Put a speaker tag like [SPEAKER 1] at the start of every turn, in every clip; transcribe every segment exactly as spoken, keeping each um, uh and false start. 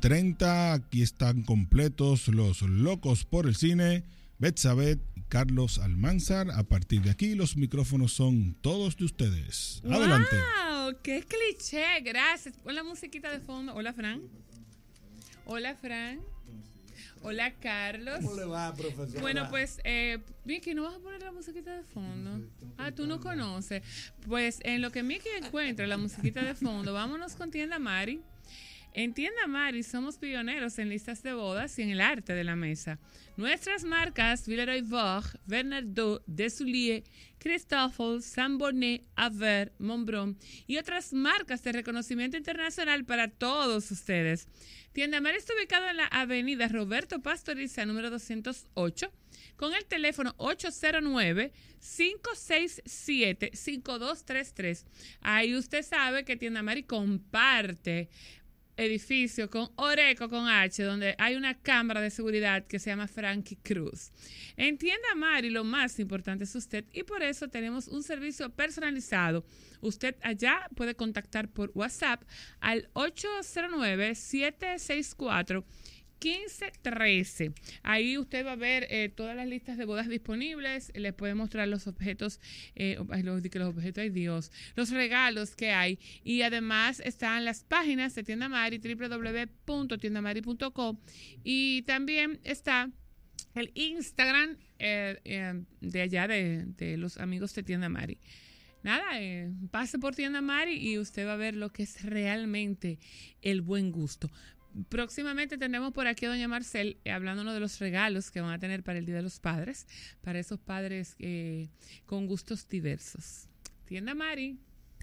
[SPEAKER 1] treinta. Aquí están completos los locos por el cine, Betsabé y Carlos Almanzar. A partir de aquí los micrófonos son todos de ustedes. Adelante.
[SPEAKER 2] ¡Wow! ¡Qué cliché! Gracias. Pon la musiquita de fondo. Hola, Fran. Hola, Fran. Hola, Carlos.
[SPEAKER 3] ¿Cómo le va, profesor?
[SPEAKER 2] Bueno, pues, eh, Miki, ¿no vas a poner la musiquita de fondo? Ah, tú no conoces. Pues, en lo que Miki encuentra la musiquita de fondo, vámonos con Tienda Mari. En Tienda Mari somos pioneros en listas de bodas y en el arte de la mesa. Nuestras marcas Villeroy Vogue, Bernardo, Desulier, Christofle, Sambonet, Aver, Montbron y otras marcas de reconocimiento internacional para todos ustedes. Tienda Mari está ubicado en la avenida Roberto Pastoriza, número doscientos ocho, con el teléfono ocho cero nueve, cinco seis siete, cinco dos tres tres. Ahí usted sabe que Tienda Mari comparte edificio con Oreco con H, donde hay una cámara de seguridad que se llama Frankie Cruz. En Tienda Mari lo más importante es usted y por eso tenemos un servicio personalizado. Usted allá puede contactar por WhatsApp al ocho cero nueve, siete seis cuatro, uno cinco uno tres. Ahí usted va a ver eh, todas las listas de bodas disponibles, les puede mostrar los objetos, eh, los, los objetos, ay Dios, los regalos que hay y además están las páginas de Tienda Mari, doble u doble u doble u punto tienda mari punto com y también está el Instagram eh, eh, de allá de, de los amigos de Tienda Mari. Nada, eh, pase por Tienda Mari y usted va a ver lo que es realmente el buen gusto. Próximamente tendremos por aquí a doña Marcel eh, hablándonos de los regalos que van a tener para el Día de los Padres, para esos padres eh, con gustos diversos. Tienda Mari,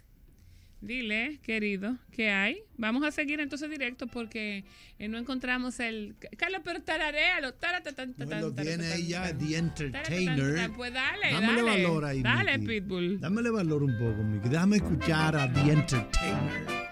[SPEAKER 2] dile, querido, ¿qué hay? Vamos a seguir entonces directo porque eh, no encontramos el... Carlos, pero tararéalo.
[SPEAKER 3] No, lo tiene ahí ya, The Entertainer.
[SPEAKER 2] Pues dale,
[SPEAKER 3] Dámele
[SPEAKER 2] dale.
[SPEAKER 3] valor ahí,
[SPEAKER 2] Dale,
[SPEAKER 3] Miki.
[SPEAKER 2] Pitbull.
[SPEAKER 3] Dámele valor un poco, Miki. Déjame escuchar a The Entertainer.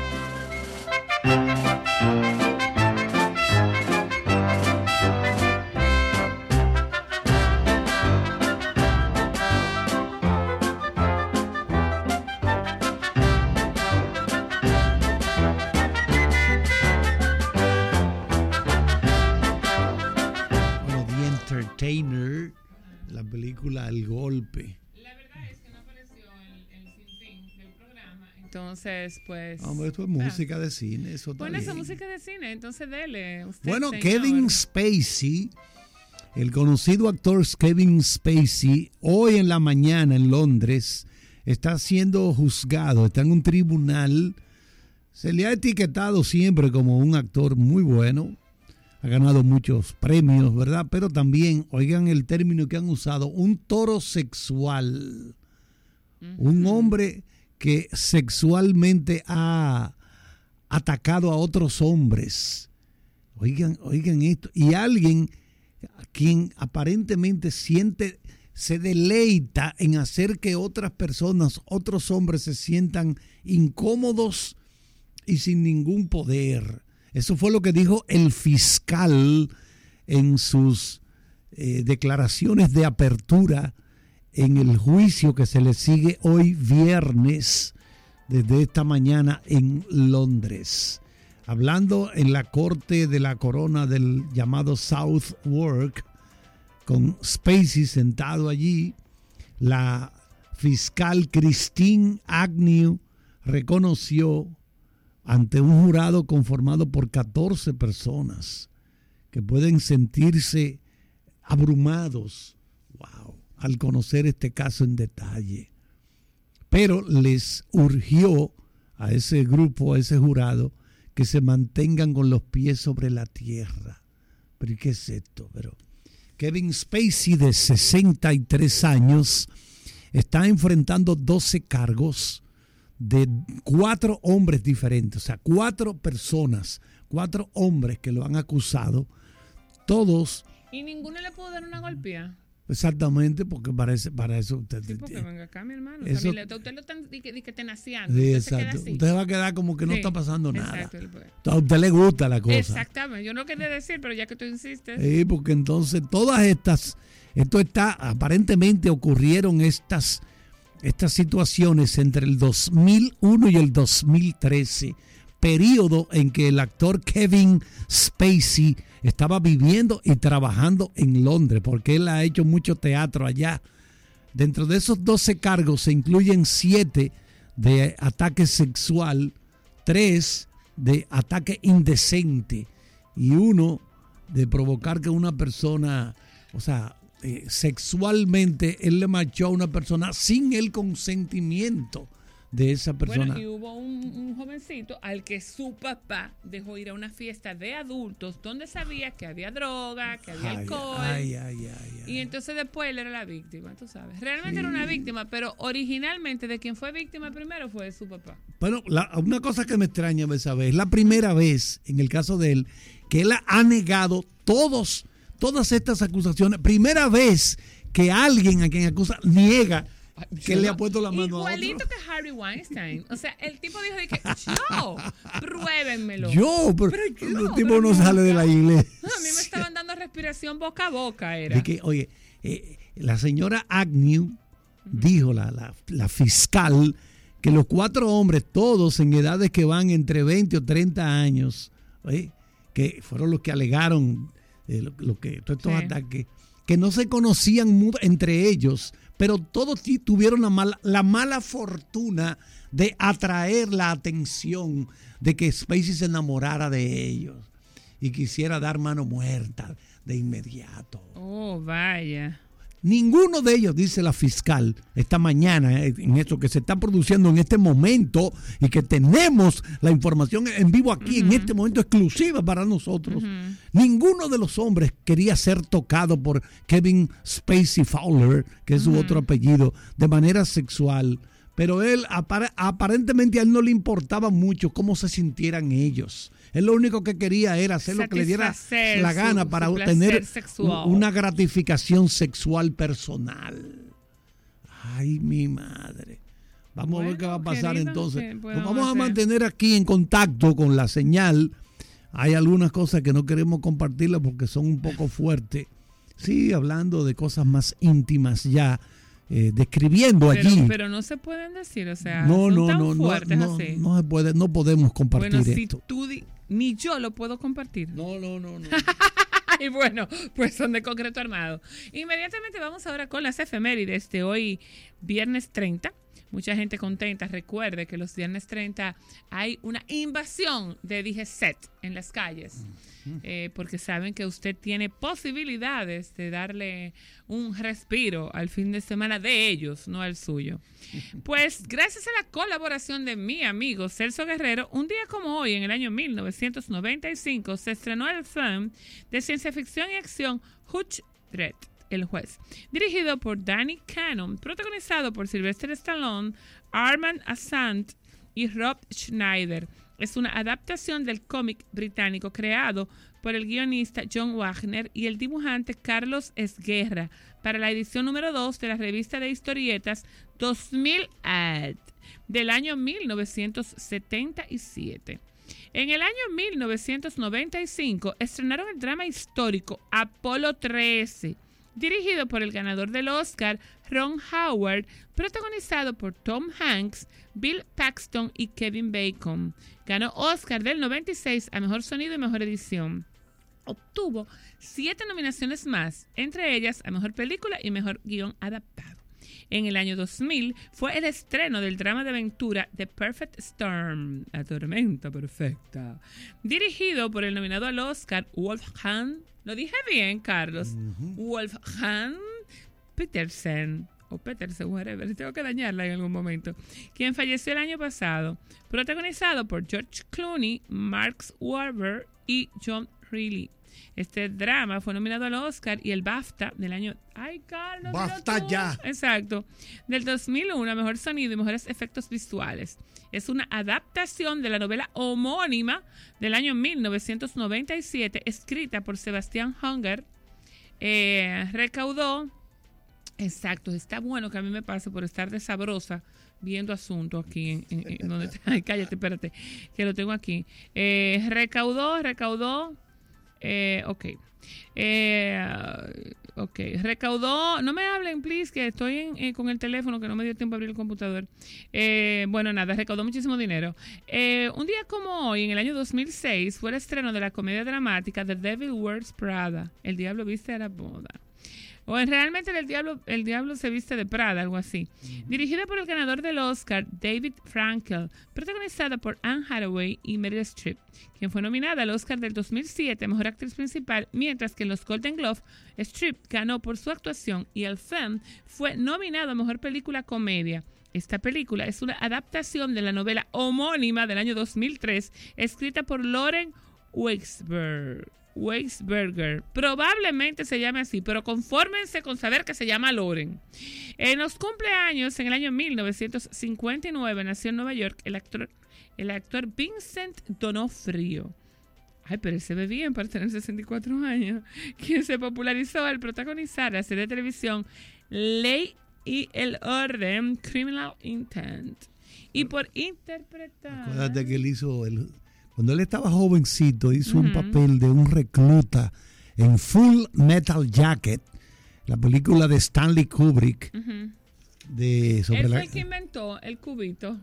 [SPEAKER 3] Entertainer, la película El Golpe.
[SPEAKER 2] La verdad es que no apareció el, el sinfín del programa, entonces pues...
[SPEAKER 3] Hombre, esto es música ah, de cine, eso está
[SPEAKER 2] Pon
[SPEAKER 3] bien.
[SPEAKER 2] esa música de cine, entonces dele. Usted,
[SPEAKER 3] bueno,
[SPEAKER 2] señor.
[SPEAKER 3] Kevin Spacey, el conocido actor Kevin Spacey, hoy en la mañana en Londres, está siendo juzgado, está en un tribunal. Se le ha etiquetado siempre como un actor muy bueno. Ha ganado muchos premios, ¿verdad? Pero también, oigan el término que han usado, un toro sexual. Uh-huh. Un hombre que sexualmente ha atacado a otros hombres. Oigan, oigan esto. Y alguien quien aparentemente siente, se deleita en hacer que otras personas, otros hombres se sientan incómodos y sin ningún poder. Eso fue lo que dijo el fiscal en sus eh, declaraciones de apertura en el juicio que se le sigue hoy viernes desde esta mañana en Londres. Hablando en la corte de la corona del llamado Southwark, con Spacey sentado allí, la fiscal Christine Agnew reconoció ante un jurado conformado por catorce personas que pueden sentirse abrumados, wow, al conocer este caso en detalle. Pero les urgió a ese grupo, a ese jurado, que se mantengan con los pies sobre la tierra. ¿Pero qué es esto? Pero Kevin Spacey, de sesenta y tres años, está enfrentando doce cargos de cuatro hombres diferentes, o sea, cuatro personas, cuatro hombres que lo han acusado, todos.
[SPEAKER 2] ¿Y ninguno le pudo dar una golpea?
[SPEAKER 3] Exactamente, porque para eso, para eso usted...
[SPEAKER 2] Sí, porque venga acá, mi hermano.
[SPEAKER 3] Eso,
[SPEAKER 2] o sea, usted lo está di que, di que tenaciando.
[SPEAKER 3] Sí,
[SPEAKER 2] usted
[SPEAKER 3] exacto.
[SPEAKER 2] Se
[SPEAKER 3] usted va a quedar como que no
[SPEAKER 2] sí,
[SPEAKER 3] está pasando nada.
[SPEAKER 2] Exacto.
[SPEAKER 3] A usted le gusta la cosa.
[SPEAKER 2] Exactamente. Yo no quería decir, pero ya que tú insistes.
[SPEAKER 3] Sí, porque entonces todas estas, esto está, aparentemente ocurrieron estas, estas situaciones entre el dos mil uno y el dos mil trece, periodo en que el actor Kevin Spacey estaba viviendo y trabajando en Londres, porque él ha hecho mucho teatro allá. Dentro de esos doce cargos se incluyen siete de ataque sexual, tres de ataque indecente y uno de provocar que una persona, o sea, eh, sexualmente él le marchó a una persona sin el consentimiento de esa persona.
[SPEAKER 2] Bueno, y hubo un, un jovencito al que su papá dejó ir a una fiesta de adultos donde sabía que había droga, que había
[SPEAKER 3] Ay,
[SPEAKER 2] alcohol.
[SPEAKER 3] ay, ay, ay, ay.
[SPEAKER 2] Y entonces después él era la víctima, tú sabes. Realmente sí. Era una víctima, pero originalmente de quien fue víctima primero fue su papá.
[SPEAKER 3] Bueno, la, una cosa que me extraña, Betsabe, es la primera vez, en el caso de él, que él ha negado todos, todas estas acusaciones. Primera vez que alguien a quien acusa niega que le ha puesto la mano
[SPEAKER 2] igualito
[SPEAKER 3] a otro.
[SPEAKER 2] que Harvey Weinstein. O sea, el tipo dijo de que yo, pruébenmelo.
[SPEAKER 3] Yo, pero,
[SPEAKER 2] pero yo,
[SPEAKER 3] el tipo no sale de la iglesia.
[SPEAKER 2] No, a mí me estaban dando respiración boca a boca, era.
[SPEAKER 3] De que, oye, eh, la señora Agnew uh-huh. dijo, la, la, la fiscal, que los cuatro hombres, todos en edades que van entre veinte o treinta años, ¿eh? que fueron los que alegaron eh, lo, lo que, todos estos sí. ataques, que no se conocían entre ellos, pero todos tuvieron la mala, la mala fortuna de atraer la atención de que Spacey se enamorara de ellos y quisiera dar mano muerta de inmediato.
[SPEAKER 2] Oh, vaya.
[SPEAKER 3] Ninguno de ellos, dice la fiscal, esta mañana, en esto que se está produciendo en este momento y que tenemos la información en vivo aquí, uh-huh. en este momento exclusiva para nosotros, uh-huh. ninguno de los hombres quería ser tocado por Kevin Spacey Fowler, que es uh-huh. su otro apellido, de manera sexual. Pero él, apar- aparentemente a él no le importaba mucho cómo se sintieran ellos. Él lo único que quería era hacer lo que le diera la gana su, para su tener sexual. Una gratificación sexual personal. Ay, mi madre. Vamos bueno, a ver qué va a pasar querido, entonces. Nos vamos hacer? a mantener aquí en contacto con la señal. Hay algunas cosas que no queremos compartirlas porque son un poco fuertes. Sí, hablando de cosas más íntimas ya. Eh, describiendo
[SPEAKER 2] pero,
[SPEAKER 3] allí.
[SPEAKER 2] Pero no se pueden decir, o sea,
[SPEAKER 3] no,
[SPEAKER 2] son
[SPEAKER 3] no,
[SPEAKER 2] tan
[SPEAKER 3] no,
[SPEAKER 2] fuertes
[SPEAKER 3] no,
[SPEAKER 2] así.
[SPEAKER 3] No, no se puede, no podemos compartir
[SPEAKER 2] bueno, si
[SPEAKER 3] esto.
[SPEAKER 2] Tú di- ni yo lo puedo compartir.
[SPEAKER 3] No, no, no, no.
[SPEAKER 2] Y bueno, pues son de concreto armado. Inmediatamente vamos ahora con las efemérides de hoy, viernes treinta. Mucha gente contenta. Recuerde que los viernes treinta hay una invasión de D G C E T en las calles. Eh, porque saben que usted tiene posibilidades de darle un respiro al fin de semana de ellos, no al suyo. Pues gracias a la colaboración de mi amigo Celso Guerrero, un día como hoy, en el año mil novecientos noventa y cinco, se estrenó el film de ciencia ficción y acción Judge Dredd, el juez, dirigido por Danny Cannon, protagonizado por Sylvester Stallone, Armand Assant y Rob Schneider. Es una adaptación del cómic británico creado por el guionista John Wagner y el dibujante Carlos Esguerra para la edición número dos de la revista de historietas dos mil A D del año mil novecientos setenta y siete. En el año mil novecientos noventa y cinco estrenaron el drama histórico Apolo trece, dirigido por el ganador del Oscar, Ron Howard, protagonizado por Tom Hanks, Bill Paxton y Kevin Bacon. Ganó Oscar del noventa y seis a Mejor Sonido y Mejor Edición. Obtuvo siete nominaciones más, entre ellas a Mejor Película y Mejor Guión Adaptado. En el año dos mil fue el estreno del drama de aventura The Perfect Storm, La Tormenta Perfecta, dirigido por el nominado al Oscar Wolfgang, lo dije bien, Carlos, uh-huh. Wolfgang Petersen, o Petersen, whatever, tengo que dañarla en algún momento, quien falleció el año pasado, protagonizado por George Clooney, Mark Wahlberg y John Reilly. Este drama fue nominado al Oscar y el BAFTA del año... ¡Ay, Carlos!
[SPEAKER 3] ¡Basta ya!
[SPEAKER 2] Exacto. Del dos mil uno, Mejor Sonido y Mejores Efectos Visuales. Es una adaptación de la novela homónima del año mil novecientos noventa y siete, escrita por Sebastián Junger. Eh, recaudó... Exacto, está bueno que a mí me pase por estar de sabrosa viendo asuntos aquí en, en, en donde está. Ay, cállate, espérate, que lo tengo aquí. Eh, recaudó, recaudó... Eh, ok. Eh, Ok, recaudó, no me hablen, please, que estoy en, eh, con el teléfono, que no me dio tiempo a abrir el computador. Eh, bueno, nada, recaudó muchísimo dinero. Eh, un día como hoy, en el año dos mil seis, fue el estreno de la comedia dramática The Devil Wears Prada, El Diablo Viste a la Moda. O en, realmente el diablo, el diablo se viste de Prada, algo así. Uh-huh. Dirigida por el ganador del Oscar, David Frankel, protagonizada por Anne Hathaway y Meryl Streep, quien fue nominada al Oscar del dos mil siete, Mejor Actriz Principal, mientras que en los Golden Globe, Streep ganó por su actuación y el film fue nominado a Mejor Película Comedia. Esta película es una adaptación de la novela homónima del año dos mil tres, escrita por Lauren Weisberg. Weisberger, probablemente se llame así, pero confórmense con saber que se llama Lauren. En los cumpleaños, en el año mil novecientos cincuenta y nueve, nació en Nueva York el actor, el actor Vincent D'Onofrio. Ay, pero él se ve bien para tener sesenta y cuatro años. Quien se popularizó al protagonizar la serie de televisión Ley y el Orden, Criminal Intent. Y por interpretar...
[SPEAKER 3] Acuérdate que él hizo... El... Cuando él estaba jovencito, hizo uh-huh. un papel de un recluta en Full Metal Jacket, la película de Stanley Kubrick.
[SPEAKER 2] Uh-huh.
[SPEAKER 3] de, sobre
[SPEAKER 2] él fue
[SPEAKER 3] la...
[SPEAKER 2] el que inventó el cubito.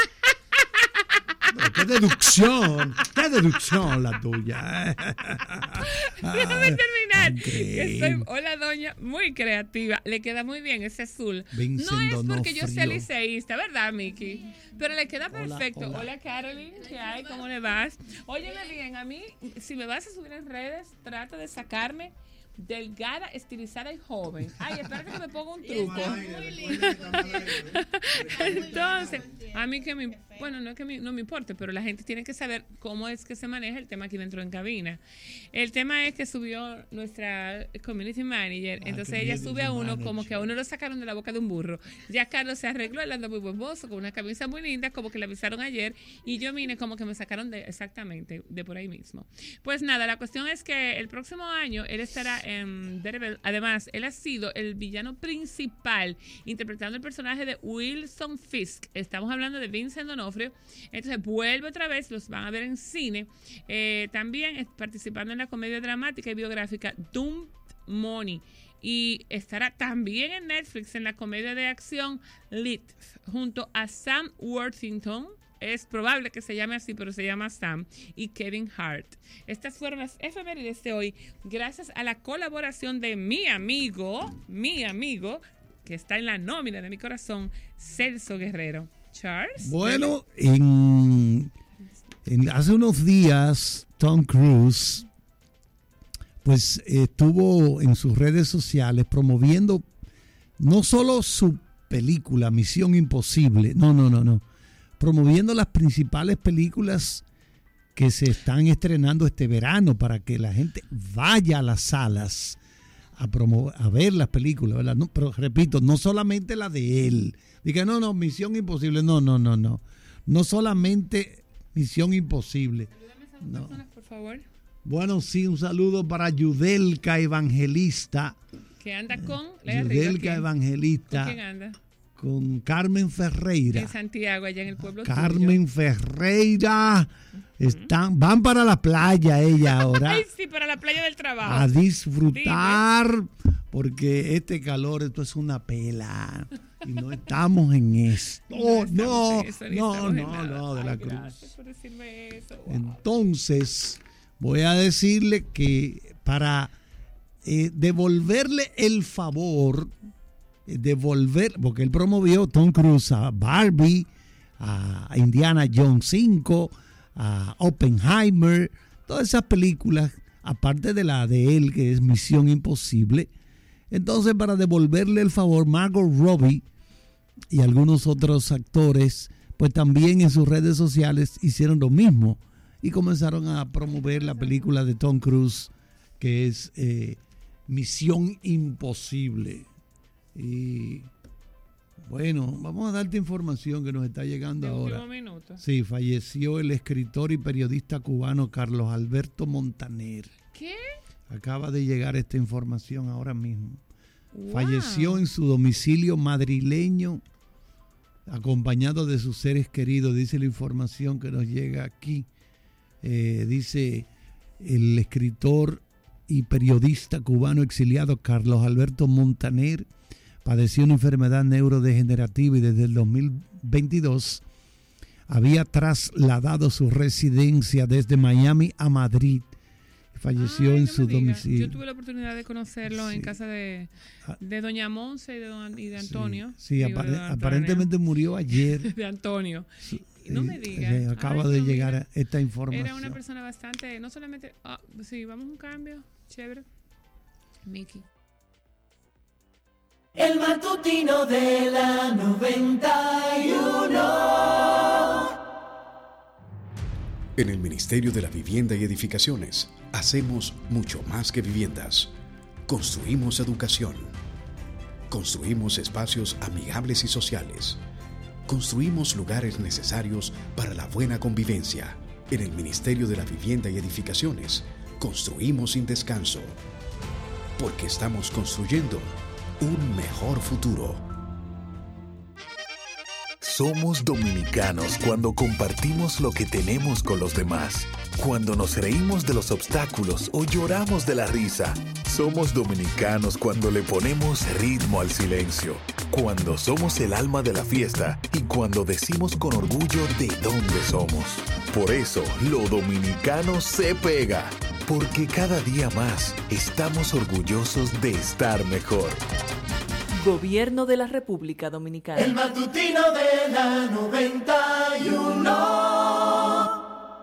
[SPEAKER 3] ¡Qué deducción! ¡Qué deducción la tuya!
[SPEAKER 2] Déjame terminar. Okay. Soy, hola, doña, muy creativa. Le queda muy bien ese azul.
[SPEAKER 3] Vincent
[SPEAKER 2] no es porque
[SPEAKER 3] D'Onofrio.
[SPEAKER 2] yo sea liceísta, ¿verdad, Miki? Pero le queda perfecto. Hola, hola. Hola, Caroline, ¿qué hay? ¿Cómo le vas? Óyeme bien, a mí, si me vas a subir en redes, trata de sacarme delgada, estilizada y joven. Ay, espérate que me ponga un truco. Entonces, a mí que me, bueno, no es que me, no me importe, pero la gente tiene que saber cómo es que se maneja el tema aquí dentro en cabina. El tema es que subió nuestra community manager, ah, entonces ella sube a uno manager. Como que a uno lo sacaron de la boca de un burro. Ya Carlos se arregló, él anda muy boboso, con una camisa muy linda, como que le avisaron ayer, y yo vine como que me sacaron de, exactamente, de por ahí mismo. Pues nada, la cuestión es que el próximo año él estará en Daredevil. Además, él ha sido el villano principal interpretando el personaje de Wilson Fisk. Estamos hablando de Vincent D'Onofrio. Entonces vuelve otra vez, los van a ver en cine. Eh, también participando en la comedia dramática y biográfica Dumb Money. Y estará también en Netflix en la comedia de acción Lit, junto a Sam Worthington. Es probable que se llame así, pero se llama Sam, y Kevin Hart. Estas fueron las efemérides de hoy, gracias a la colaboración de mi amigo, mi amigo, que está en la nómina de mi corazón, Celso Guerrero. Charles.
[SPEAKER 3] Bueno, en, en hace unos días, Tom Cruise, pues estuvo en sus redes sociales promoviendo no solo su película Misión Imposible, no, no, no, no. promoviendo las principales películas que se están estrenando este verano para que la gente vaya a las salas a, promo- a ver las películas, ¿verdad? No, pero repito, no solamente la de él. Diga, no, no, Misión Imposible, no, no, no, no. No solamente Misión Imposible.
[SPEAKER 2] Ayúdame a esas
[SPEAKER 3] no.
[SPEAKER 2] personas, por favor.
[SPEAKER 3] Bueno, sí, un saludo para Yudelka Evangelista.
[SPEAKER 2] Que anda con...
[SPEAKER 3] Yudelka Evangelista.
[SPEAKER 2] ¿Con quién anda?
[SPEAKER 3] Con Carmen Ferreira.
[SPEAKER 2] En Santiago, allá en el pueblo
[SPEAKER 3] Carmen
[SPEAKER 2] tuyo.
[SPEAKER 3] Ferreira. Están, van para la playa ella ahora.
[SPEAKER 2] Ay, sí, para la playa del trabajo.
[SPEAKER 3] A disfrutar. Dime. Porque este calor, esto es una pela. Y no estamos en esto. No, no, eso, no, no, no, de la Ay, Cruz.
[SPEAKER 2] Gracias por decirme eso. Wow.
[SPEAKER 3] Entonces, voy a decirle que para eh, devolverle el favor... devolver, porque él promovió Tom Cruise a Barbie, a Indiana Jones cinco, a Oppenheimer, todas esas películas, aparte de la de él que es Misión Imposible. Entonces, para devolverle el favor, Margot Robbie y algunos otros actores, pues también en sus redes sociales hicieron lo mismo y comenzaron a promover la película de Tom Cruise que es eh, Misión Imposible. Y bueno, vamos a darte información que nos está llegando ahora.
[SPEAKER 2] Minuto.
[SPEAKER 3] Sí, falleció el escritor y periodista cubano Carlos Alberto Montaner.
[SPEAKER 2] ¿Qué?
[SPEAKER 3] Acaba de llegar esta información ahora mismo.
[SPEAKER 2] Wow.
[SPEAKER 3] Falleció en su domicilio madrileño, acompañado de sus seres queridos, dice la información que nos llega aquí. Eh, dice el escritor y periodista cubano exiliado Carlos Alberto Montaner padeció una enfermedad neurodegenerativa y desde el dos mil veintidós había trasladado su residencia desde Miami a Madrid. Falleció
[SPEAKER 2] Ay,
[SPEAKER 3] en
[SPEAKER 2] no
[SPEAKER 3] su
[SPEAKER 2] me diga.
[SPEAKER 3] domicilio.
[SPEAKER 2] Yo tuve la oportunidad de conocerlo
[SPEAKER 3] Sí.
[SPEAKER 2] en casa de, de doña Monse y de, don, y de Antonio.
[SPEAKER 3] Sí, sí,
[SPEAKER 2] Digo,
[SPEAKER 3] apare-
[SPEAKER 2] de don Antonio.
[SPEAKER 3] aparentemente murió ayer.
[SPEAKER 2] De Antonio.
[SPEAKER 3] Sí,
[SPEAKER 2] No me
[SPEAKER 3] eh,
[SPEAKER 2] diga.
[SPEAKER 3] eh, Acaba
[SPEAKER 2] Ay,
[SPEAKER 3] de
[SPEAKER 2] no,
[SPEAKER 3] llegar
[SPEAKER 2] mira.
[SPEAKER 3] esta información.
[SPEAKER 2] Era una persona bastante, no solamente, ah, sí, vamos a un cambio, chévere. Mickey.
[SPEAKER 4] El matutino de la noventa y uno.
[SPEAKER 5] En el Ministerio de la Vivienda y Edificaciones hacemos mucho más que viviendas. Construimos educación. Construimos espacios amigables y sociales. Construimos lugares necesarios para la buena convivencia. En el Ministerio de la Vivienda y Edificaciones construimos sin descanso. Porque estamos construyendo un mejor futuro.
[SPEAKER 6] Somos dominicanos cuando compartimos lo que tenemos con los demás, cuando nos reímos de los obstáculos o lloramos de la risa. Somos dominicanos cuando le ponemos ritmo al silencio, cuando somos el alma de la fiesta y cuando decimos con orgullo de dónde somos. Por eso, lo dominicano se pega, porque cada día más estamos orgullosos de estar mejor.
[SPEAKER 7] Gobierno de la República Dominicana.
[SPEAKER 4] El matutino de la noventa y uno.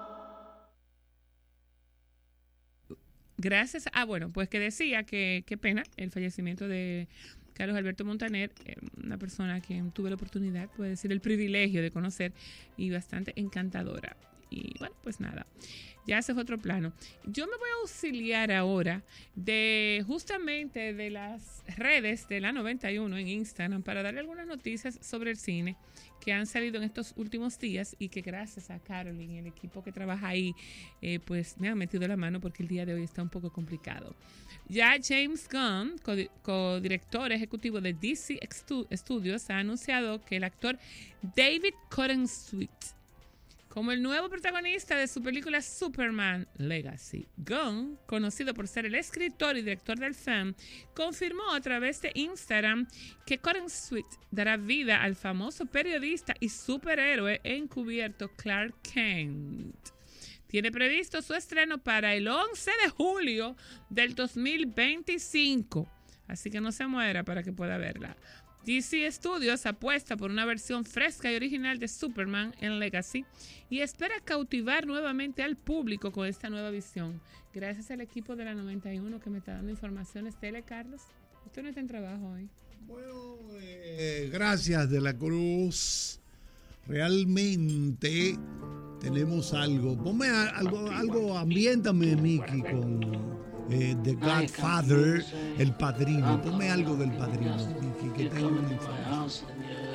[SPEAKER 2] Gracias. Ah, bueno, pues que decía que qué pena el fallecimiento de Carlos Alberto Montaner, eh, una persona a quien tuve la oportunidad, puedo decir, el privilegio de conocer y bastante encantadora. Y bueno, pues nada, ya ese fue otro plano. Yo me voy a auxiliar ahora de justamente de las redes de la noventa y uno en Instagram para darle algunas noticias sobre el cine que han salido en estos últimos días y que gracias a Carolyn y el equipo que trabaja ahí, eh, pues me han metido la mano porque el día de hoy está un poco complicado. Ya James Gunn, codirector ejecutivo de D C Studios, ha anunciado que el actor David Cottonstreet como el nuevo protagonista de su película Superman Legacy. Gunn, conocido por ser el escritor y director del film, confirmó a través de Instagram que Cottonstreet dará vida al famoso periodista y superhéroe encubierto Clark Kent. Tiene previsto su estreno para el once de julio del dos mil veinticinco, así que no se muera para que pueda verla. D C Studios apuesta por una versión fresca y original de Superman en Legacy y espera cautivar nuevamente al público con esta nueva visión. Gracias al equipo de la noventa y uno que me está dando informaciones. Tele, Carlos, usted no está en trabajo hoy.
[SPEAKER 3] Bueno, eh, gracias de la Cruz. Realmente tenemos algo. Ponme a- algo, algo, ambiéntame, Mickey, con eh, The Godfather, El Padrino. Ponme algo del Padrino, Mickey, que tengo una información.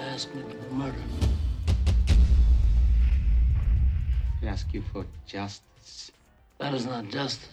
[SPEAKER 8] We ask you for justice. That is not justice.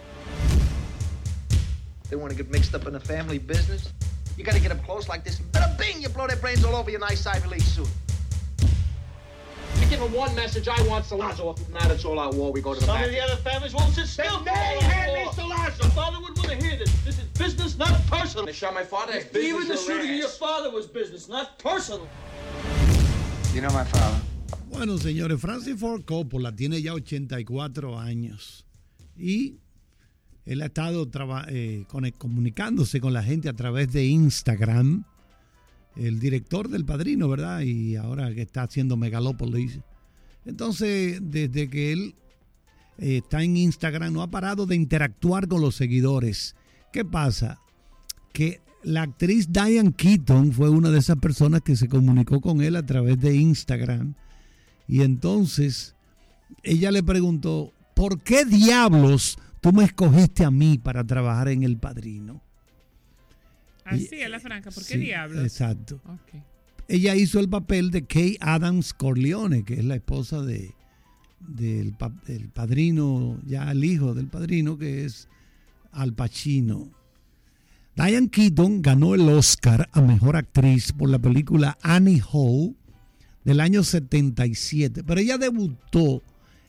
[SPEAKER 9] They want to get mixed up in the family business. You got to get up close like this. Bada bing, you blow their brains all over your nice Ivy League suit.
[SPEAKER 8] You give him one message, I want Salazzo. If not, it's all out war. We go to the
[SPEAKER 9] Some
[SPEAKER 8] back.
[SPEAKER 9] of the other families won't sit still.
[SPEAKER 8] They may hand me Salazzo. My father would want to hear this. This is business, not personal. They shot my father. It's business. Even the shooting of your father was business, not personal.
[SPEAKER 9] You know my father.
[SPEAKER 3] Bueno, señores, Francis Ford Coppola tiene ya ochenta y cuatro años y él ha estado traba- eh, con- comunicándose con la gente a través de Instagram, el director del Padrino, ¿verdad? Y ahora que está haciendo Megalopolis. Entonces, desde que él eh, está en Instagram, no ha parado de interactuar con los seguidores. ¿Qué pasa? Que la actriz Diane Keaton fue una de esas personas que se comunicó con él a través de Instagram. Y entonces ella le preguntó, ¿por qué diablos tú me escogiste a mí para trabajar en El Padrino?
[SPEAKER 2] Así
[SPEAKER 3] Y-
[SPEAKER 2] es la franca, ¿por qué
[SPEAKER 3] Sí,
[SPEAKER 2] diablos?
[SPEAKER 3] Exacto.
[SPEAKER 2] Ok.
[SPEAKER 3] Ella hizo el papel de Kay Adams Corleone, que es la esposa de, del, pa- del padrino, ya el hijo del padrino, que es Al Pacino. Diane Keaton ganó el Oscar a Mejor Actriz por la película Annie Hall del año setenta y siete, pero ella debutó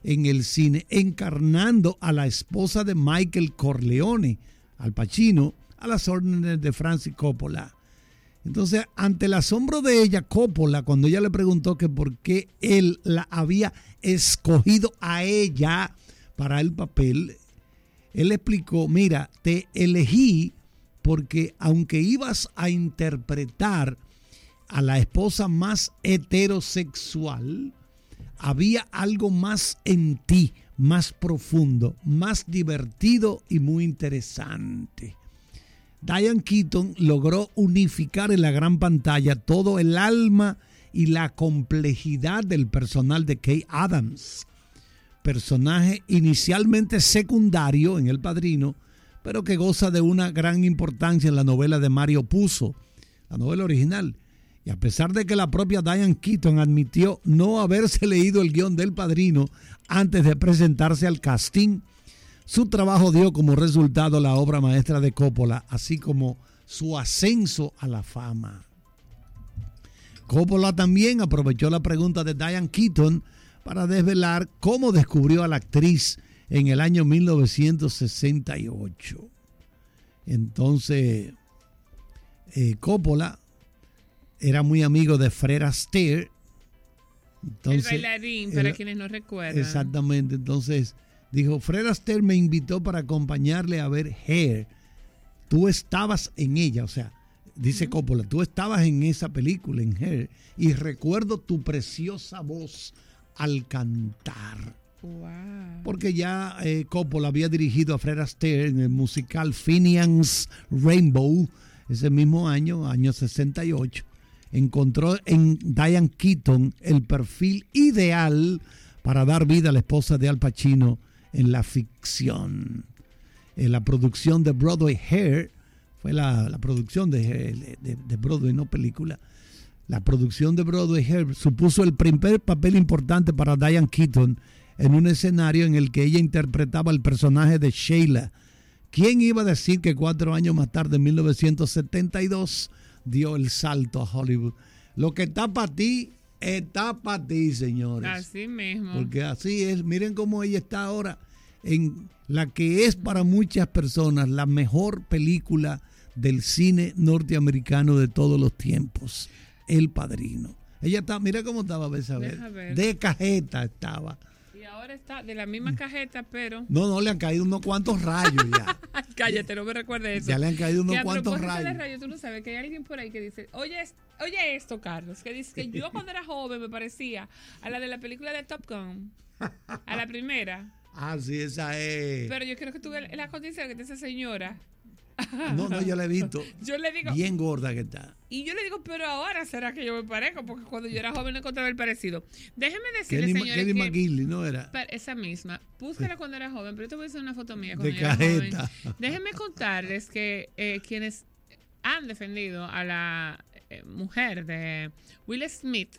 [SPEAKER 3] en el cine, encarnando a la esposa de Michael Corleone, Al Pacino, a las órdenes de Francis Coppola. Entonces, ante el asombro de ella, Coppola, cuando ella le preguntó que por qué él la había escogido a ella para el papel, él explicó, mira, te elegí porque aunque ibas a interpretar a la esposa más heterosexual, había algo más en ti, más profundo, más divertido y muy interesante. Diane Keaton logró unificar en la gran pantalla todo el alma y la complejidad del personal de Kay Adams, personaje inicialmente secundario en El Padrino, pero que goza de una gran importancia en la novela de Mario Puzo, la novela original. Y a pesar de que la propia Diane Keaton admitió no haberse leído el guión del Padrino antes de presentarse al casting, su trabajo dio como resultado la obra maestra de Coppola, así como su ascenso a la fama. Coppola también aprovechó la pregunta de Diane Keaton para desvelar cómo descubrió a la actriz en el año mil novecientos sesenta y ocho. Entonces, eh, Coppola era muy amigo de Fred Astaire. Entonces,
[SPEAKER 2] el bailarín, para
[SPEAKER 3] era,
[SPEAKER 2] quienes no recuerdan.
[SPEAKER 3] Exactamente. Entonces, dijo, Fred Astaire me invitó para acompañarle a ver Hair. Tú estabas en ella, o sea, dice uh-huh. Coppola, tú estabas en esa película, en Hair, y recuerdo tu preciosa voz al cantar.
[SPEAKER 2] Wow.
[SPEAKER 3] Porque ya eh, Coppola había dirigido a Fred Astaire en el musical Finian's Rainbow, ese mismo año, año sesenta y ocho. Encontró en Diane Keaton el perfil ideal para dar vida a la esposa de Al Pacino en la ficción. En la producción de Broadway Hair, fue la, la producción de, de, de Broadway, no película. La producción de Broadway Hair supuso el primer papel importante para Diane Keaton en un escenario en el que ella interpretaba el personaje de Sheila. ¿Quién iba a decir que cuatro años más tarde, en mil novecientos setenta y dos, dio el salto a Hollywood? Lo que está para ti, está para ti, señores.
[SPEAKER 2] Así mismo.
[SPEAKER 3] Porque así es. Miren cómo ella está ahora en la que es para muchas personas la mejor película del cine norteamericano de todos los tiempos, El Padrino. Ella está, mira cómo estaba, Besabel. De cajeta estaba.
[SPEAKER 2] Y ahora está de la misma cajeta, pero...
[SPEAKER 3] No, no, le han caído unos cuantos rayos ya.
[SPEAKER 2] Cállate, no me recuerdes eso.
[SPEAKER 3] Ya le han caído unos
[SPEAKER 2] que
[SPEAKER 3] cuantos
[SPEAKER 2] rayos.
[SPEAKER 3] rayos.
[SPEAKER 2] De rayos. Tú no sabes que hay alguien por ahí que dice, oye, oye esto, Carlos, que dice que yo cuando era joven me parecía a la de la película de Top Gun, a la primera.
[SPEAKER 3] Ah, sí, esa es.
[SPEAKER 2] Pero yo creo que tuve la condición que esa señora...
[SPEAKER 3] No, no, yo la he visto.
[SPEAKER 2] Yo le digo,
[SPEAKER 3] bien gorda que está.
[SPEAKER 2] Y yo le digo, pero ahora será que yo me parezco, porque cuando yo era joven no encontraba el parecido. Déjeme decirle,
[SPEAKER 3] Kelly,
[SPEAKER 2] señores,
[SPEAKER 3] Kelly
[SPEAKER 2] que
[SPEAKER 3] McGinley, ¿no era?
[SPEAKER 2] Esa misma. Búscala cuando era joven, pero yo te voy a hacer una foto mía cuando
[SPEAKER 3] de
[SPEAKER 2] yo era
[SPEAKER 3] cajeta.
[SPEAKER 2] joven. Déjenme contarles que eh, quienes han defendido a la eh, mujer de Will Smith,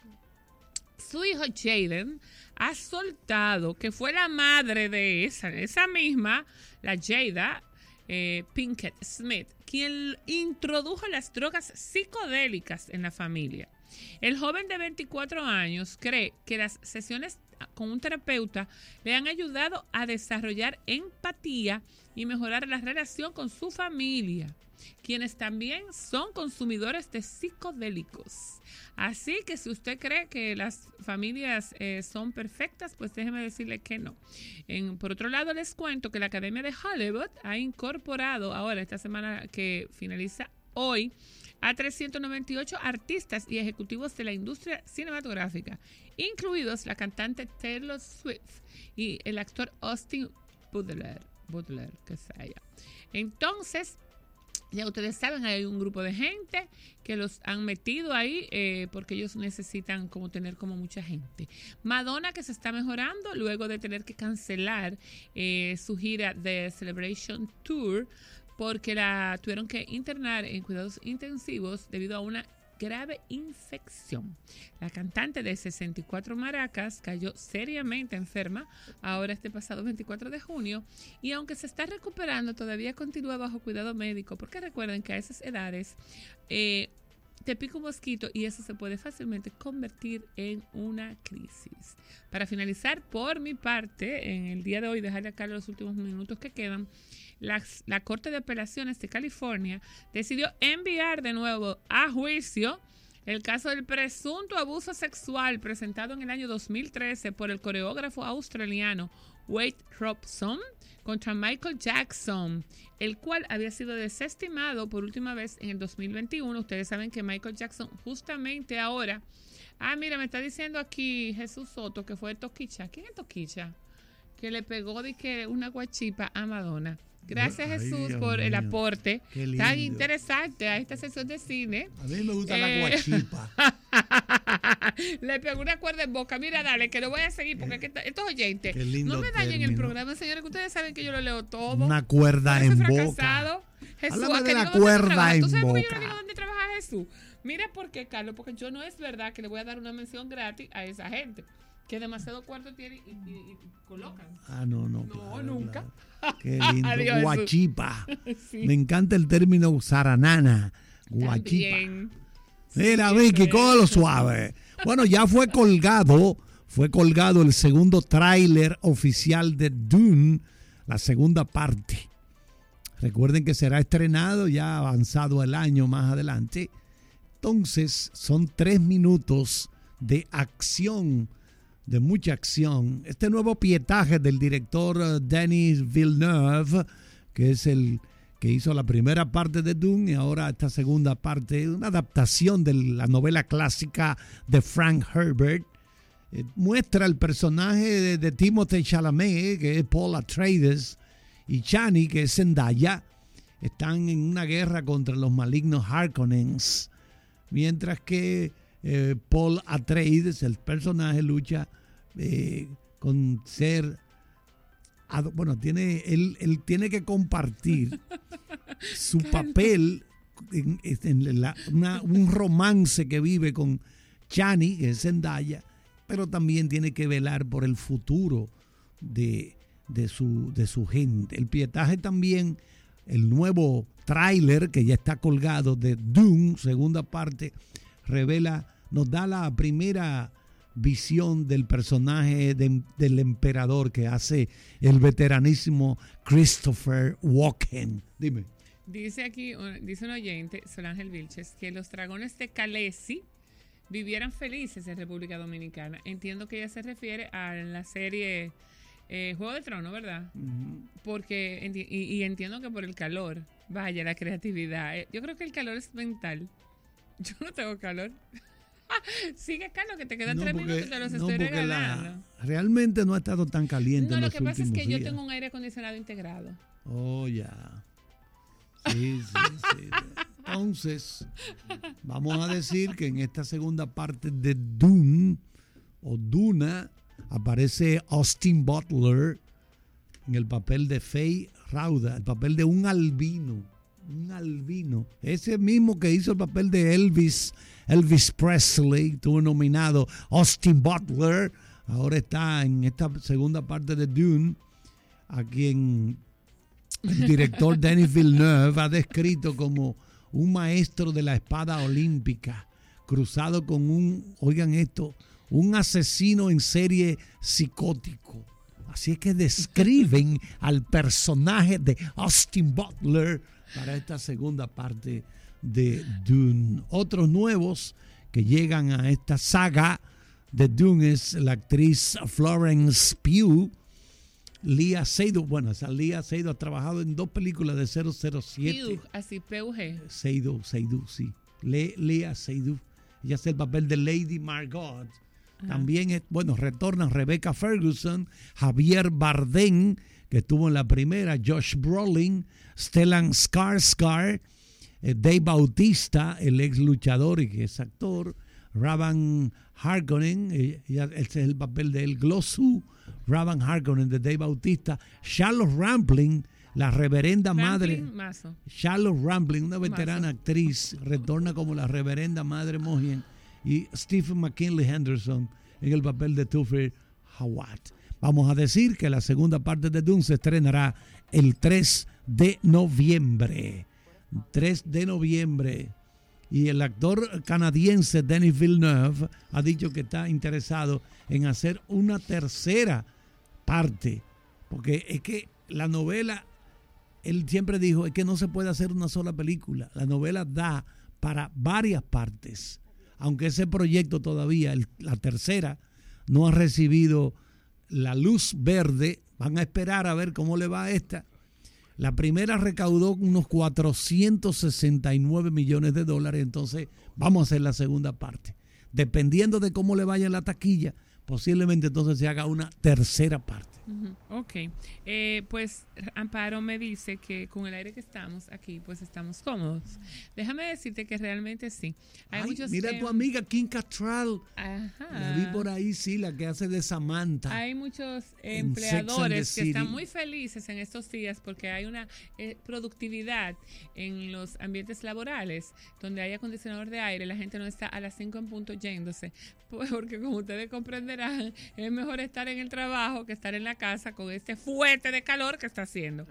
[SPEAKER 2] su hijo Jaden ha soltado que fue la madre de esa, esa misma, la Jada Eh, Pinkett Smith, quien introdujo las drogas psicodélicas en la familia. El joven de veinticuatro años cree que las sesiones con un terapeuta le han ayudado a desarrollar empatía y mejorar la relación con su familia, quienes también son consumidores de psicodélicos. Así que si usted cree que las familias eh, son perfectas, pues déjeme decirle que no. En, por otro lado, les cuento que la Academia de Hollywood ha incorporado ahora, esta semana que finaliza hoy, a trescientos noventa y ocho artistas y ejecutivos de la industria cinematográfica, incluidos la cantante Taylor Swift y el actor Austin Butler, Butler que sea ella. Entonces, ya ustedes saben, hay un grupo de gente que los han metido ahí eh, porque ellos necesitan como tener como mucha gente. Madonna, que se está mejorando luego de tener que cancelar eh, su gira de Celebration Tour porque la tuvieron que internar en cuidados intensivos debido a una grave infección. La cantante de sesenta y cuatro maracas cayó seriamente enferma ahora este pasado veinticuatro de junio y aunque se está recuperando todavía continúa bajo cuidado médico porque recuerden que a esas edades eh, te pica un mosquito y eso se puede fácilmente convertir en una crisis. Para finalizar, por mi parte, en el día de hoy, dejarle acá los últimos minutos que quedan, la, la Corte de Apelaciones de California decidió enviar de nuevo a juicio el caso del presunto abuso sexual presentado en el año dos mil trece por el coreógrafo australiano Wade Robson contra Michael Jackson, el cual había sido desestimado por última vez en el dos mil veintiuno. Ustedes saben que Michael Jackson justamente ahora... Ah, mira, me está diciendo aquí Jesús Soto que fue Toquicha. ¿Quién es Toquicha? Que le pegó de que una guachipa a Madonna. Gracias, Ay, Jesús, Dios por mío. El aporte tan interesante a esta sesión de cine.
[SPEAKER 3] A mí me gusta eh, la guachipa.
[SPEAKER 2] Le pegó una cuerda en boca. Mira, dale, que lo voy a seguir porque que estos oyentes no me dañen el programa, señores, que ustedes saben que yo lo leo todo.
[SPEAKER 3] Una cuerda en boca.
[SPEAKER 2] Jesús,
[SPEAKER 3] háblame de la cuerda en boca. ¿Tú sabes por qué
[SPEAKER 2] yo no digo dónde trabaja Jesús? Mira por qué, Carlos, porque yo no es verdad que le voy a dar una mención gratis a esa gente. Que demasiado cuarto tiene y, y, y colocan.
[SPEAKER 3] Ah, no, no.
[SPEAKER 2] No,
[SPEAKER 3] claro,
[SPEAKER 2] nunca.
[SPEAKER 3] Claro. Qué lindo.
[SPEAKER 2] Adiós,
[SPEAKER 3] guachipa.
[SPEAKER 2] Sí.
[SPEAKER 3] Me encanta el término zaranana. Guachipa.
[SPEAKER 2] También.
[SPEAKER 3] Mira,
[SPEAKER 2] Sí,
[SPEAKER 3] Vicky,
[SPEAKER 2] es.
[SPEAKER 3] cógelo suave. Bueno, ya fue colgado, fue colgado el segundo tráiler oficial de Dune, la segunda parte. Recuerden que será estrenado ya avanzado el año más adelante. Entonces, son tres minutos de acción, de mucha acción. Este nuevo pietaje del director uh, Denis Villeneuve, que es el que hizo la primera parte de Dune y ahora esta segunda parte, una adaptación de la novela clásica de Frank Herbert, eh, muestra el personaje de, de Timothée Chalamet, que es Paul Atreides, y Chani, que es Zendaya. Están en una guerra contra los malignos Harkonnens, mientras que eh, Paul Atreides, el personaje, lucha eh, con ser... Bueno, tiene, él, él tiene que compartir su papel en, en la, una, un romance que vive con Chani, que es Zendaya, pero también tiene que velar por el futuro de, de, su, de su gente. El pietaje también, el nuevo tráiler que ya está colgado de Dune, segunda parte, revela, nos da la primera visión del personaje de, del emperador que hace el veteranísimo Christopher Walken. Dime.
[SPEAKER 2] Dice aquí, dice un oyente, Sol Ángel Vilches, que los dragones de Khaleesi vivieran felices en República Dominicana. Entiendo que ella se refiere a la serie eh, Juego de Tronos, ¿verdad? Uh-huh. Porque y, y entiendo que por el calor, vaya, la creatividad. Yo creo que el calor es mental. Yo no tengo calor. Sigue, Carlos, que te quedan no, tres porque, minutos, te los no, estoy regalando.
[SPEAKER 3] La, realmente no ha estado tan caliente.
[SPEAKER 2] No,
[SPEAKER 3] en
[SPEAKER 2] lo
[SPEAKER 3] los
[SPEAKER 2] que pasa es que
[SPEAKER 3] días.
[SPEAKER 2] yo tengo un aire acondicionado integrado.
[SPEAKER 3] Oh, ya. Sí, sí, sí. Entonces, vamos a decir que en esta segunda parte de Dune o Duna aparece Austin Butler en el papel de Faye Rauda, el papel de un albino. Un albino. Ese mismo que hizo el papel de Elvis. Elvis Presley, estuvo nominado. Austin Butler, ahora está en esta segunda parte de Dune, a quien el director Denis Villeneuve ha descrito como un maestro de la espada olímpica, cruzado con un, oigan esto, un asesino en serie psicótico. Así es que describen al personaje de Austin Butler para esta segunda parte de Dune. Otros nuevos que llegan a esta saga de Dune es la actriz Florence Pugh, Lea Seydoux. Bueno, esa Lea Seydoux ha trabajado en dos películas de cero cero siete.
[SPEAKER 2] Pugh, así P U G.
[SPEAKER 3] Seydoux, Seydoux, sí. Le, Lea Seydoux. Ella hace el papel de Lady Margot. Ajá. También, es, bueno, retornan Rebecca Ferguson, Javier Bardem, que estuvo en la primera, Josh Brolin, Stellan Skarsgård, Dave Bautista, el ex luchador y que es actor, Ravan Harkonnen, ese es el papel de él, Glossu, Ravan Harkonnen de Dave Bautista, Charlotte Rampling, la reverenda madre,
[SPEAKER 2] Mazo.
[SPEAKER 3] Charlotte Rampling, una veterana
[SPEAKER 2] Mazo.
[SPEAKER 3] actriz, retorna como la reverenda madre Mohien, y Stephen McKinley Henderson en el papel de Tufir Hawat. Vamos a decir que la segunda parte de Dune se estrenará el tres de noviembre. tres de noviembre. Y el actor canadiense Denis Villeneuve ha dicho que está interesado en hacer una tercera parte. Porque es que la novela, él siempre dijo, es que no se puede hacer una sola película. La novela da para varias partes. Aunque ese proyecto todavía, el, la tercera, no ha recibido la luz verde. Van a esperar a ver cómo le va a esta. La primera recaudó unos cuatrocientos sesenta y nueve millones de dólares, entonces vamos a hacer la segunda parte. Dependiendo de cómo le vaya en la taquilla, posiblemente entonces se haga una tercera parte.
[SPEAKER 2] Uh-huh. Ok, eh, pues Amparo me dice que con el aire que estamos aquí, pues estamos cómodos. Déjame decirte que realmente sí. Hay
[SPEAKER 3] Ay,
[SPEAKER 2] muchos
[SPEAKER 3] mira
[SPEAKER 2] que...
[SPEAKER 3] tu amiga Kim Cattrall.
[SPEAKER 2] Ajá.
[SPEAKER 3] La vi por ahí, sí, la que hace de Samantha.
[SPEAKER 2] Hay muchos
[SPEAKER 3] en
[SPEAKER 2] empleadores
[SPEAKER 3] Sex and the
[SPEAKER 2] que están
[SPEAKER 3] City.
[SPEAKER 2] muy felices en estos días porque hay una eh, productividad en los ambientes laborales donde hay acondicionador de aire. La gente no está a las cinco en punto yéndose, porque como ustedes comprenderán, es mejor estar en el trabajo que estar en la casa con este fuerte de calor que está haciendo.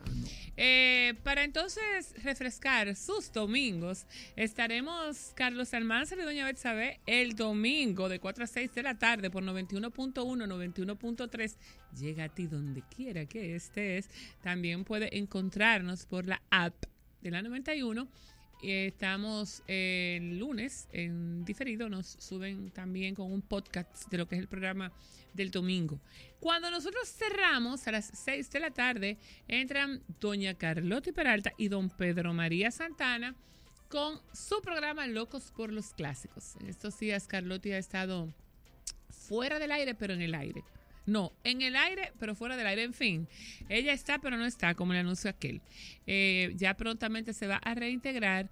[SPEAKER 2] Eh, para entonces refrescar sus domingos, estaremos Carlos Almanzar y doña Betsabe el domingo de cuatro a seis de la tarde por noventa y uno punto uno, noventa y uno punto tres. Llega a ti donde quiera que estés. También puede encontrarnos por la app de la noventa y uno. Estamos eh, el lunes en diferido, nos suben también con un podcast de lo que es el programa del domingo. Cuando nosotros cerramos a las seis de la tarde, entran doña Carlota Peralta y don Pedro María Santana con su programa Locos por los Clásicos. En estos días Carlota ha estado fuera del aire, pero en el aire. No, en el aire, pero fuera del aire. En fin, ella está, pero no está, como le anunció aquel. Eh, ya prontamente se va a reintegrar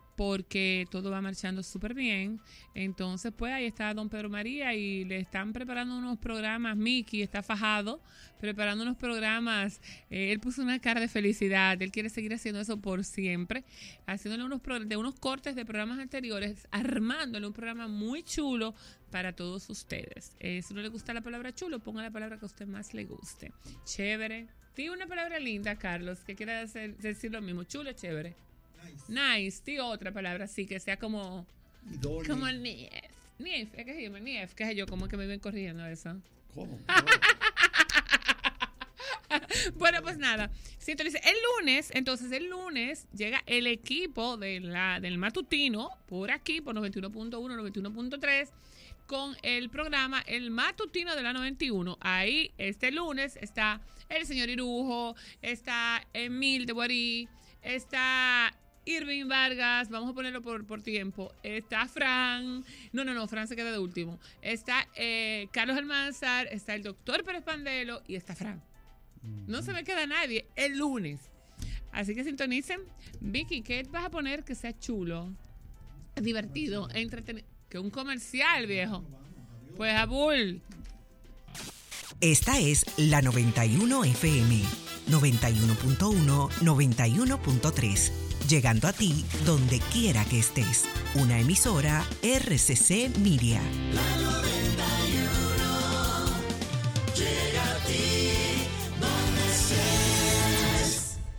[SPEAKER 2] porque todo va marchando súper bien. Entonces, pues ahí está don Pedro María y le están preparando unos programas. Mickey está fajado, preparando unos programas. Eh, él puso una cara de felicidad. Él quiere seguir haciendo eso por siempre, haciéndole unos pro- de unos cortes de programas anteriores, armándole un programa muy chulo para todos ustedes. Eh, si no le gusta la palabra chulo, ponga la palabra que a usted más le guste. Chévere. Di una palabra linda, Carlos, que quiera hacer, decir lo mismo. Chulo, chévere. Nice. Nice. Di otra palabra así, que sea como... Idóneo. Como nief. Nief, es que se llama nief, que es yo, como que me ven corriendo eso. ¿Cómo? Bueno, pues nada. Sintonice. El lunes, entonces el lunes llega el equipo de la, del matutino por aquí, por noventa y uno punto uno, noventa y uno punto tres, con el programa El Matutino de la noventa y uno. Ahí, este lunes, está el señor Irujo, está Emil de Guarí, está Irving Vargas, vamos a ponerlo por, por tiempo, está Fran, no, no, no, Fran se queda de último, está eh, Carlos Almanzar, está el doctor Pérez Pandelo y está Fran. No se me queda nadie el lunes. Así que sintonicen. Vicky, ¿qué vas a poner que sea chulo, divertido, entretenido? Que un comercial, viejo. Pues Abul.
[SPEAKER 10] Esta es la noventa y uno F M, noventa y uno punto uno, noventa y uno punto tres. Llegando a ti donde quiera que estés. Una emisora R C C Media.
[SPEAKER 4] La noventa y uno llega